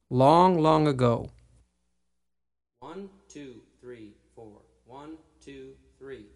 long, long ago. 1, 2, 3, 4. 1, 2, 3.